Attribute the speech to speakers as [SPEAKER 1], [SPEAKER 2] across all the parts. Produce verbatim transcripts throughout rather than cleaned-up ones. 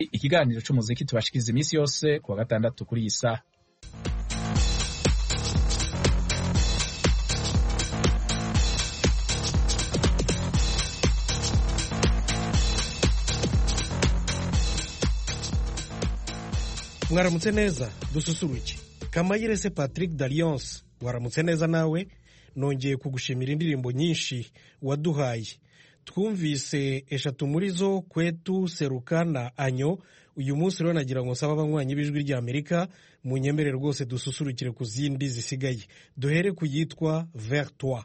[SPEAKER 1] ikiganiro c'umuziki tubashikiriza iminsi yose kuwa gatandatu kuri iyi saha.
[SPEAKER 2] Mwaramutse neza dususuruke. Kamayirese Patrick d'Alliance, waramutse neza nawe. Nongeye kugushimira indirimbo nyinshi waduhaye. Twumvise eshatu muri zo, Kwetu, Seruka na Anyo. Uyu munsi rero nagira ngo nsaba abanywanyi b'ijwi rya Amerika mu nyemere rwose dususurukire ku zindi zisigaye. Duhere ku yitwa Vers toi.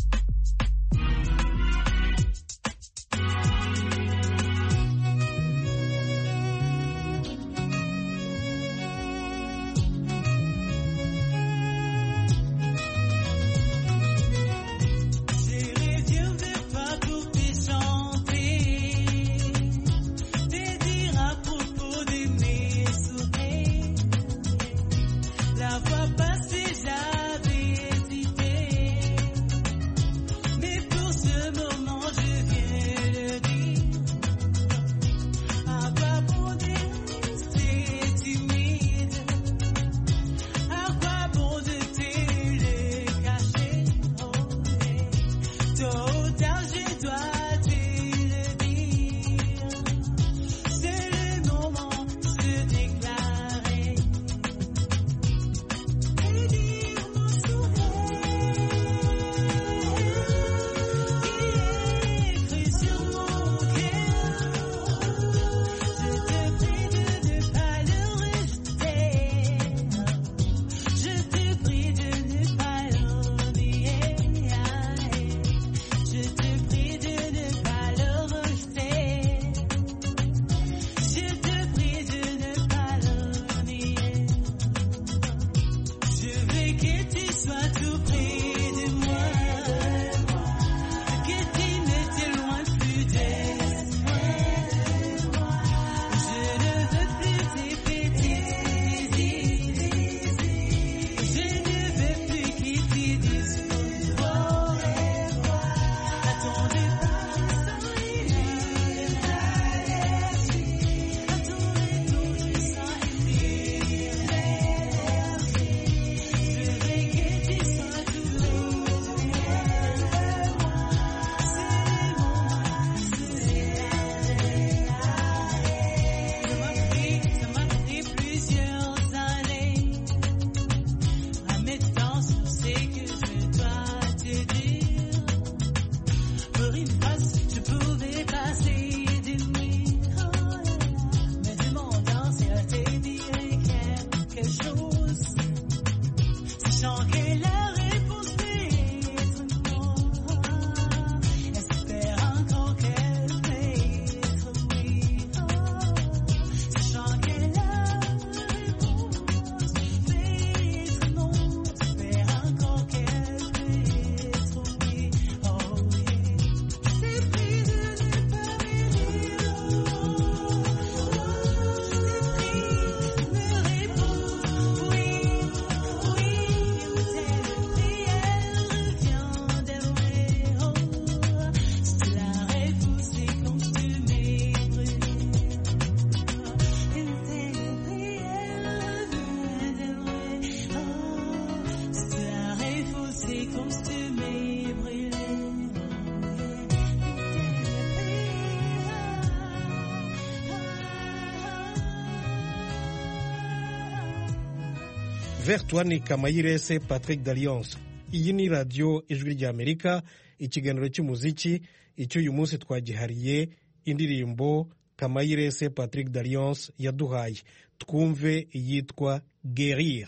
[SPEAKER 2] Vers toi ni Kamayirese Patrick d'Alliance. Iyi ni radio ijwi rya Amerika, ikiganiro cy'umuziki. Icyo uyu munsi twagihariye indirimbo Kamayirese Patrick d'Alliance yaduhaye. Twumve iyitwa Guérir.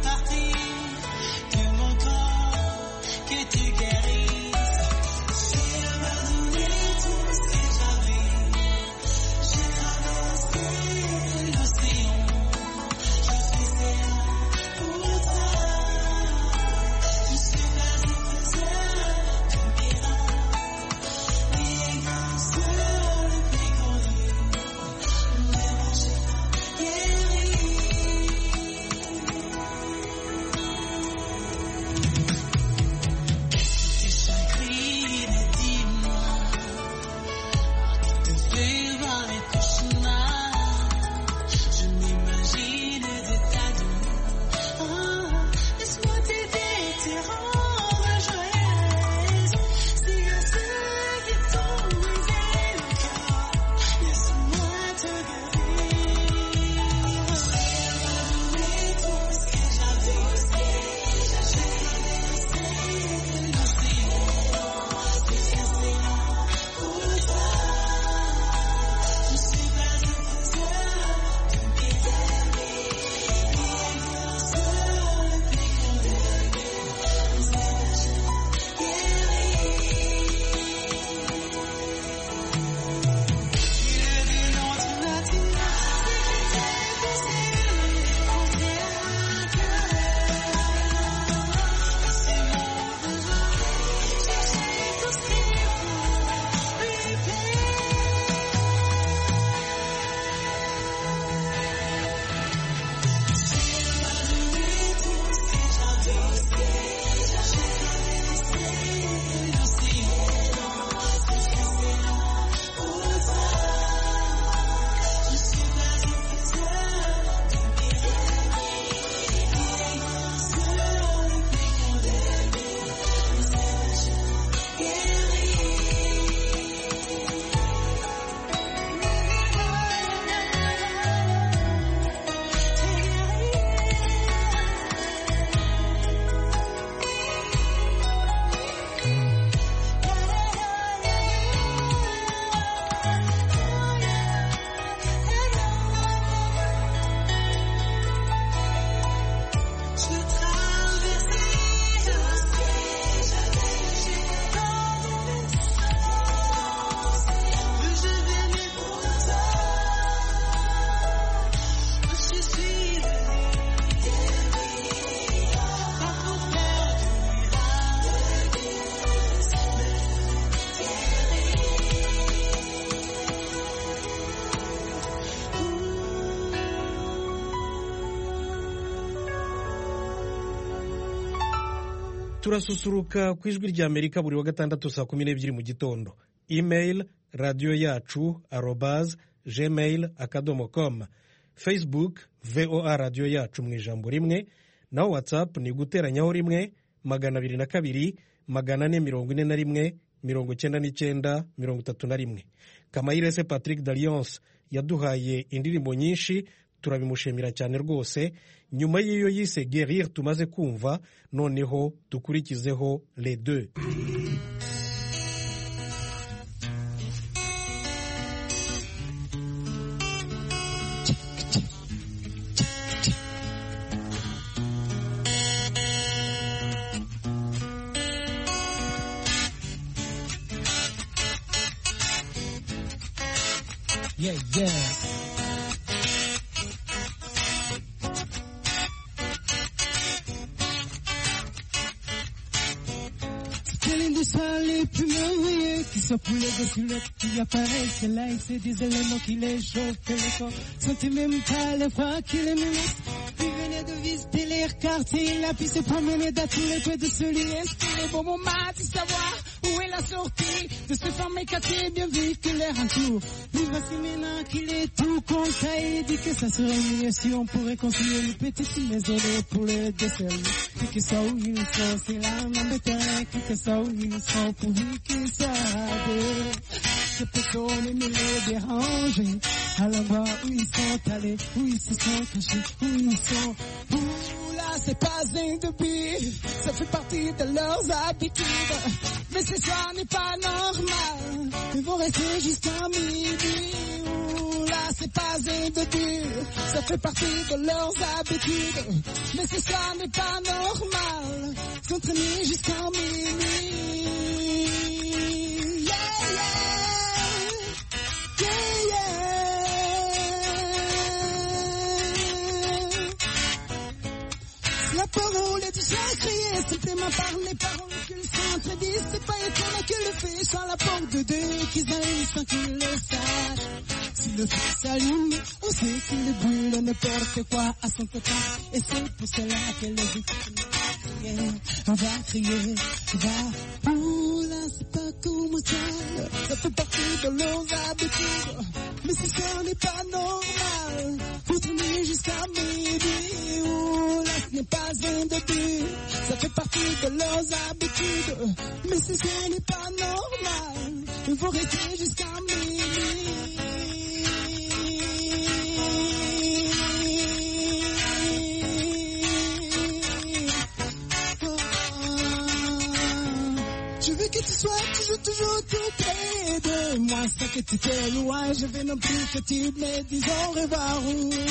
[SPEAKER 3] Que tu guérisses
[SPEAKER 2] turasusuruka ku ijwi rya amerika buri wa gatandatu saa kumi n'ebyiri mu gitondo. Email radiyo yacu arobaz gmail akadomo com, Facebook voa radiyo yacu mu ijambo rimwe, naho whatsapp ni guteranyaho rimwe magana abiri na kabiri magana ane mirongo ine na rimwe mirongo icyenda n'icyenda mirongo itatu na rimwe. Kamayirese Patrick Dalliance yaduhaye indirimbo nyinshi, turabimushimira cyane rwose. Nyuma y'iyo yise Guérir tumaze kumva, noneho dukurikizeho les deux.
[SPEAKER 3] Yeah, yeah. C'était l'une des soirs les plus merveilleux qui soit pour les deux silhouettes qui apparaissent là, et c'est des éléments qui les chauffent et les corps sentait même pas le froid qui les menace. Il venait de visiter les quartiers, il a pu se promener dans tous les coins de celui est-ce qu'il est bon moment de savoir où est la sortie de ce fameux quartier bien vu que l'air entoure. Lui voici maintenant qu'il est tout content et dit que ça serait mieux si on pourrait construire une petite maison pour le desservir. Et que ça où ils sont, c'est la même bétail, que ça où ils sont pourvu qu'ils savent. Que personne ne les dérange à l'endroit où ils sont allés, où ils se sont cachés, où ils sont. Ouh là, c'est pas un début, ça fait partie de leurs habitudes. Mais ce soir n'est pas normal, ils vont rester jusqu'à midi. Ouh là, c'est pas un début, ça fait partie de leurs habitudes. Mais ce soir n'est pas normal, ils vont traîner jusqu'à minuit. Yeah, yeah, yeah, yeah. La parole est déjà criée, simplement par les paroles qu'ils s'entredisent. C'est pas étonnant que le feu soit la porte de deux, qu'ils arrivent sans qu'ils le sachent. Si le feu s'allume, on sait qu'il brûle n'importe quoi à son côté. Et c'est pour cela que les victimes on va crier, va. Ouh là, c'est pas comme ça, ça fait partie de leurs habitudes. Mais si ça n'est pas normal, faut traîner jusqu'à midi. Ouh là, ce n'est pas un début, ça fait partie de leurs habitudes. Mais si ça n'est pas normal, il faut rester jusqu'à midi. Je veux que tu sois toujours, toujours tout près de moi, sans que tu t'es loin. Je veux non plus que tu me dises au revoir.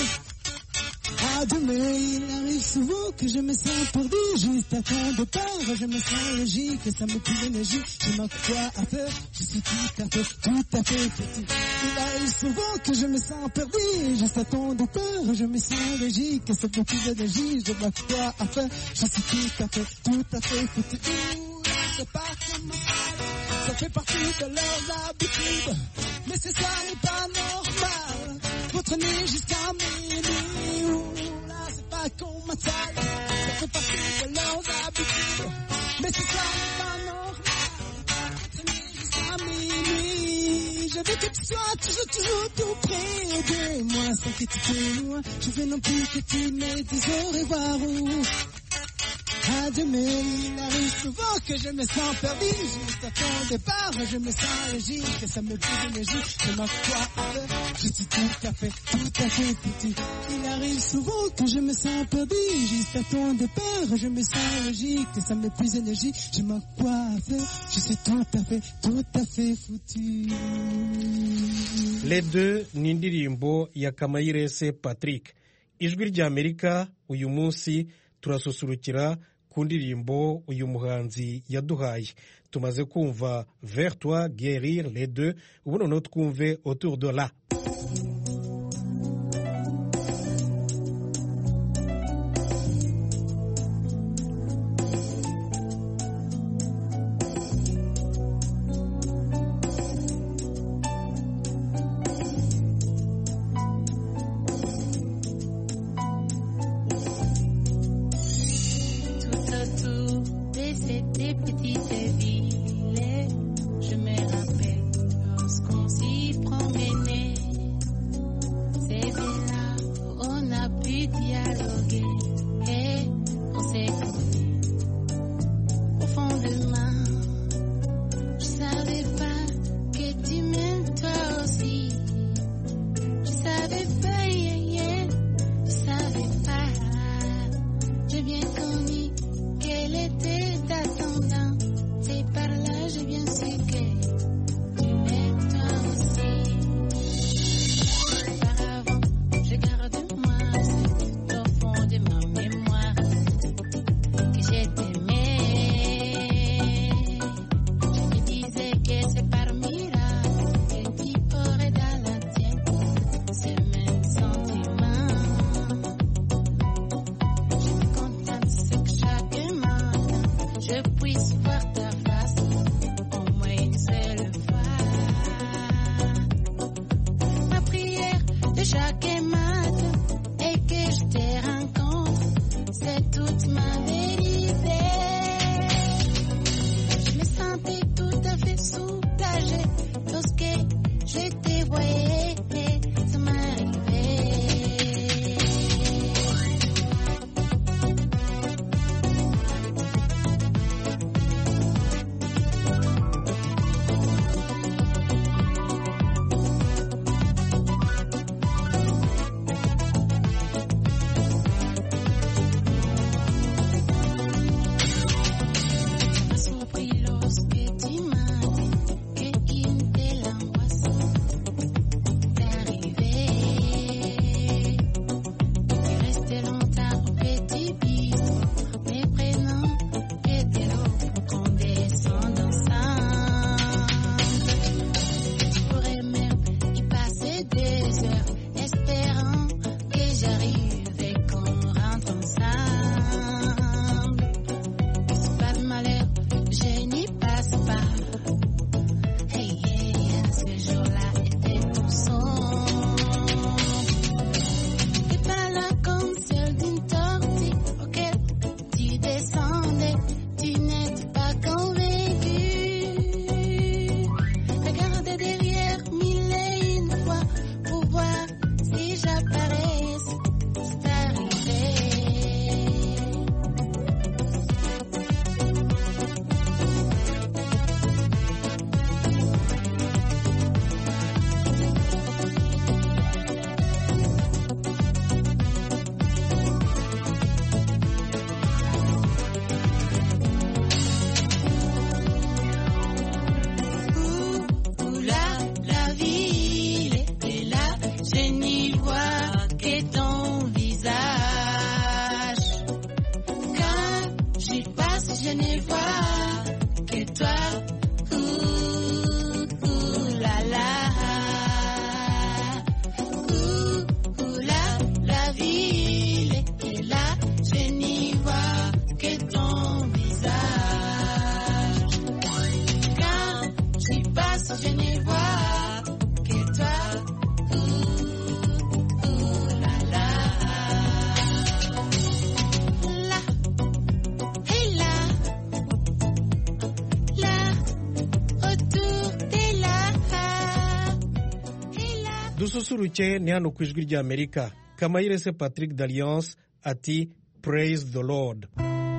[SPEAKER 3] À demain, il arrive souvent que je me sens perdu, juste à ton départ. Je me sens logique, ça me plus d'énergie. Je manque quoi à faire, je suis tout à fait, tout à fait petit. Il arrive souvent que je me sens perdu, juste à ton départ. Je me sens logique, ça me plus d'énergie. Je manque quoi à faire, je suis tout à fait, tout à fait petit. C'est pas comme ça fait partie de leurs habitudes. Mais c'est ça n'est pas normal, faut traîner jusqu'à minuit. Ouh là, c'est pas comme ça, ça fait partie de leurs habitudes. Mais c'est ça n'est pas normal, faut traîner jusqu'à minuit. Je veux que tu sois toujours, toujours tout près de moi, sans que tu te loin. Je veux non plus que tu me dises au revoir. À demain, il arrive souvent que je me sens perdu, juste à ton départ, je me sens logique, ça me plus d'énergie, je manque quoi à faire, je suis tout à fait, tout à fait petit. Il arrive souvent que je me sens perdu, juste à ton départ, je me sens logique, ça me plus d'énergie, je manque quoi à faire, je suis tout à fait, tout à fait foutu.
[SPEAKER 2] Les deux ni indirimbo ya Kamayirese Patrick. Ijwi ry'Amerika uyu munsi turasusurukira ku ndirimbo uyu muhanzi yaduhaye. Tumaze kumva Vers toi, Guérir, les deux. Ubu noneho twumve Autour de là. dususuruke ni hano ku ijwi ry'Amerika. Kamayirese Patrick d'Alliance ati praise the Lord.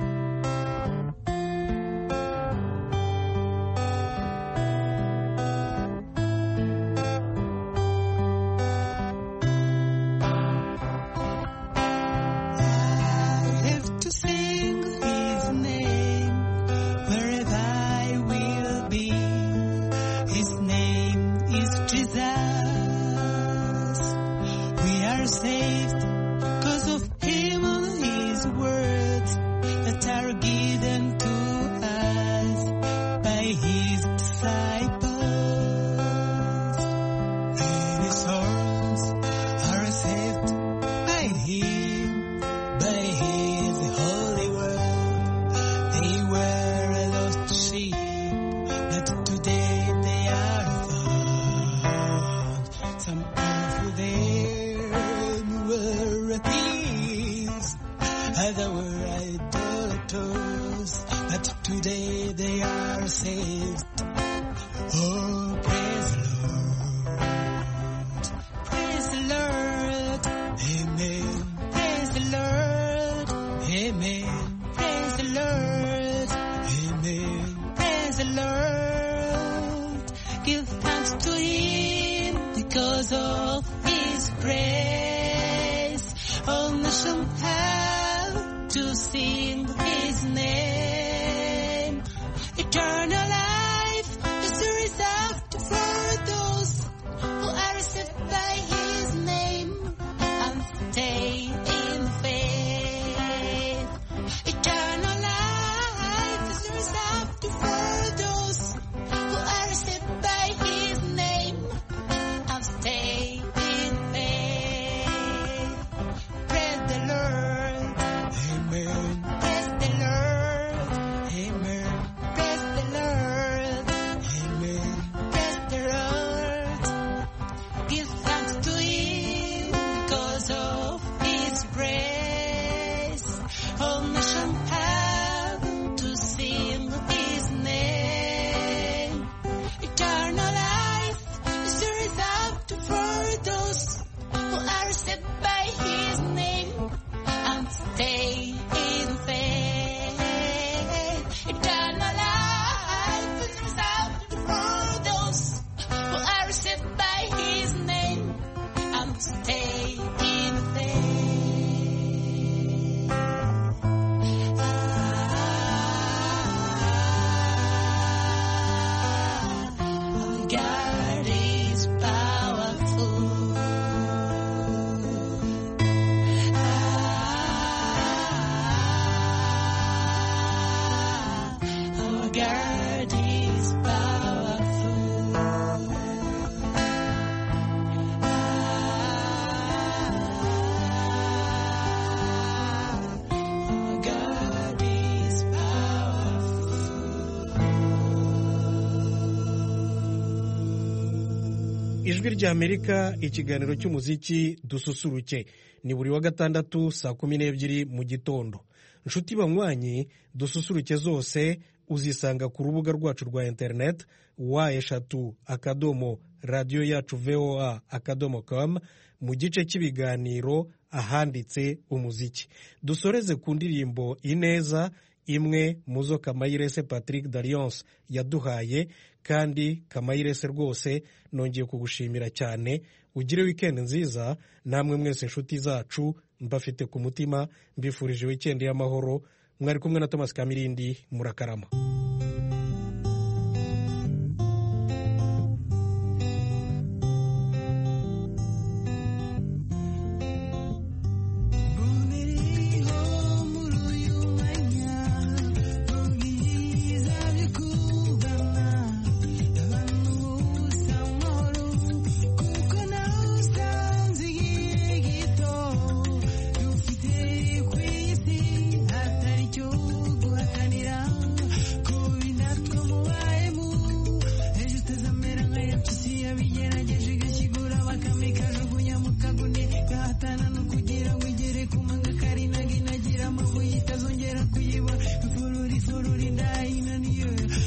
[SPEAKER 2] ijwi ry'Amerika, ikiganiro cy'umuziki dususuruke ni buri wa gatandatu saa kumi n'ebyiri mu gitondo. Nshuti banywanyi, dususuruke zose uzisanga ku rubuga rwacu rwa internet wa eshatu akadomo radiyo yacu voa akadomo com mu gice cy'ibiganiro ahanditse umuziki. Dusoreze ku ndirimbo Ineza, imwe muzo Kamayirese Patrick d'Alliance yaduhaye, kandi Kamayirese rwose nongeye kugushimira cyane. Ugire weekend nziza, namwe mwese nshuti zacu mbafite ku mutima, mbifurije weekend y'amahoro. Mwari kumwe na Thomas Kamirindi, murakarama.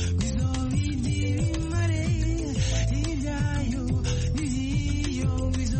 [SPEAKER 3] Always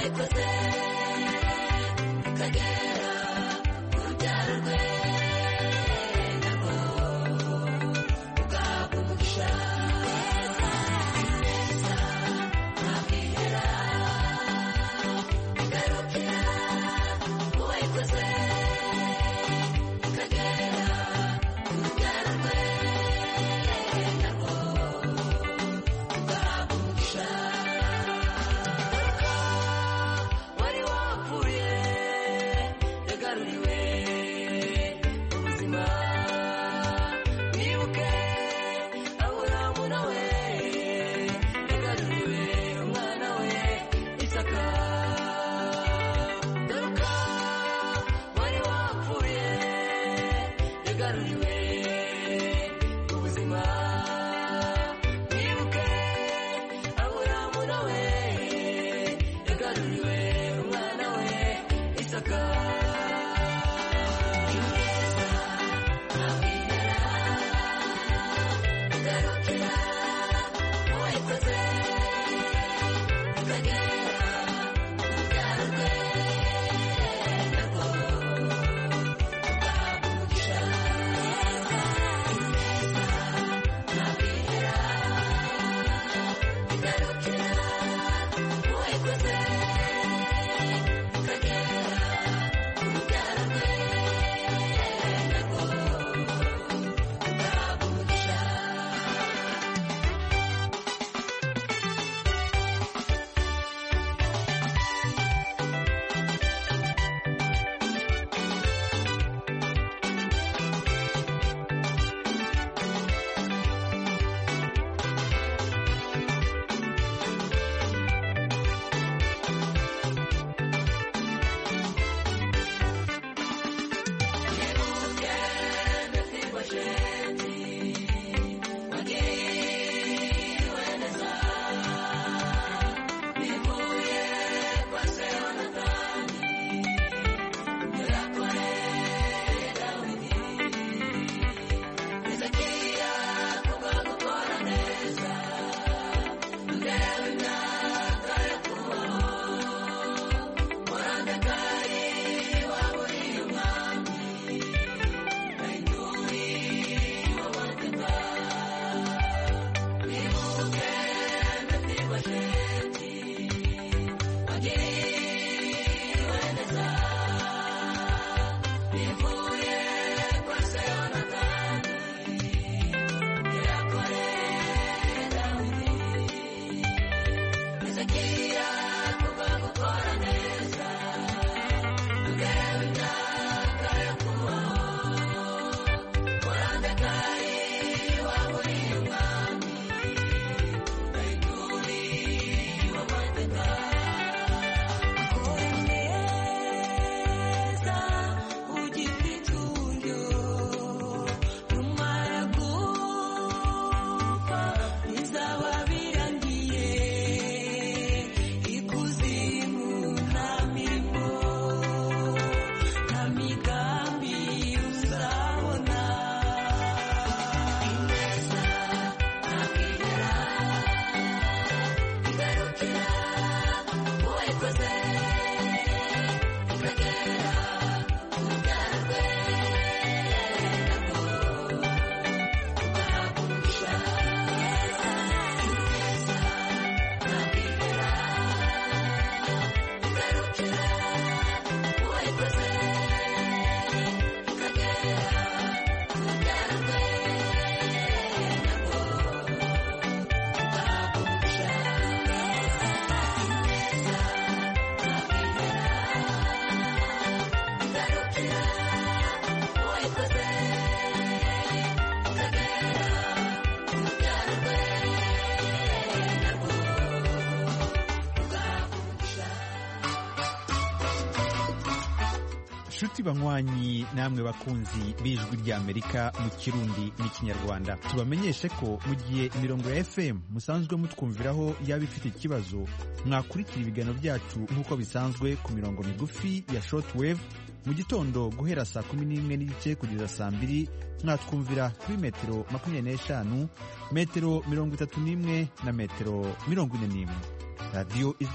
[SPEAKER 4] nshuti banywanyi namwe bakunzi b'ijwi ry'Amerika mu Kirundi n'ikinyarwanda, tubamenyeshe ko mu gihe imirongo ya F M musanzwe mutwumviraho yaba ifite ikibazo, mwakurikira ibiganiro byacu nk'uko bisanzwe ku mirongo migufi ya shortwave mu gitondo guhera saa kumi n'imwe n'igice kugeza saa mbiri, mwatwumvira kuri metero makumyabiri n'eshanu, metero mirongo itatu n'imwe na metero mirongo ine n'imwe. Radio